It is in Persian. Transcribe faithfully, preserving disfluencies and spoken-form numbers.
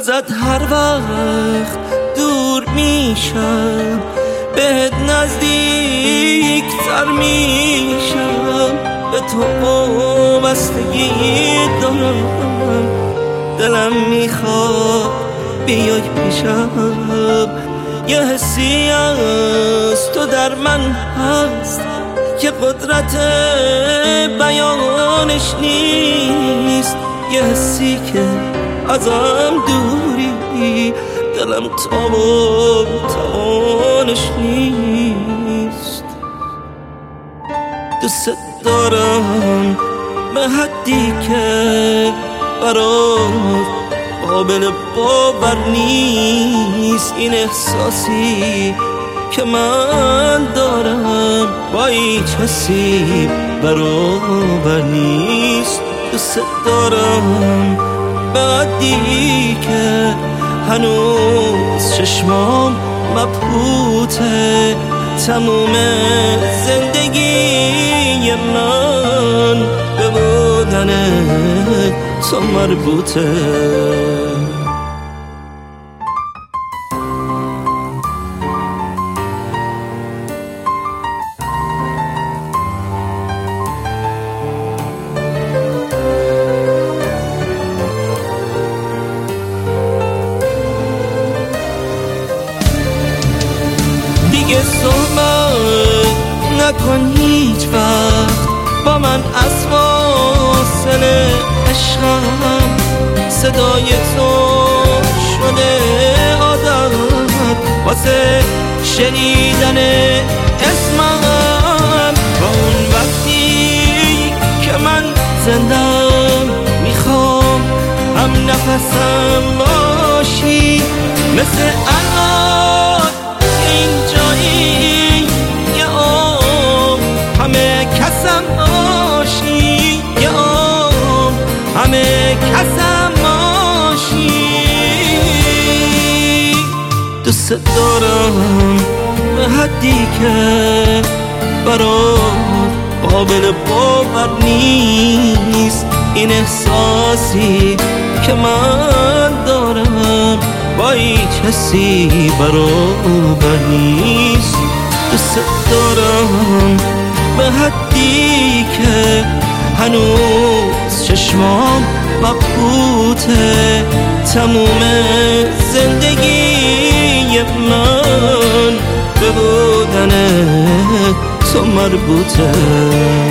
ازت هر وقت دور میشم بهت نزدیک تر میشم، به تو وابستگی دارم، دلم میخواد بیای پیشم. یه حسی از تو در من هست که قدرت بیانش نیست، یه حسی که ازم دوری دلم تاب و توانش نیست. دوست دارم به حدی که برات قابل باور نیست، این احساسی که من دارم با هیچ کسی برابر نیست. دوست دارم به حدی که هنوز چشمام مبهوته، تموم زندگی من به بودن تو مربوطه. دیگه صحبت نکن هیچ وقت با من از فاصله عشقم، صدای تو شده عادت واسه شنیدن اسمم. با اون وقتی که من زندم میخوام هم نفسم باشی، مثل الان اینجایی یه عمر همه کسم باشی، یه عمر همه کسم باشی. دوست دارم به حدی که برات قابل باور نیست، این احساسی که من دارم با هیچ کسی برابر نیست. دوست دارم به حدی که هنوز چشمام مبهوته، تموم زندگی من به بودن تو مربوطه.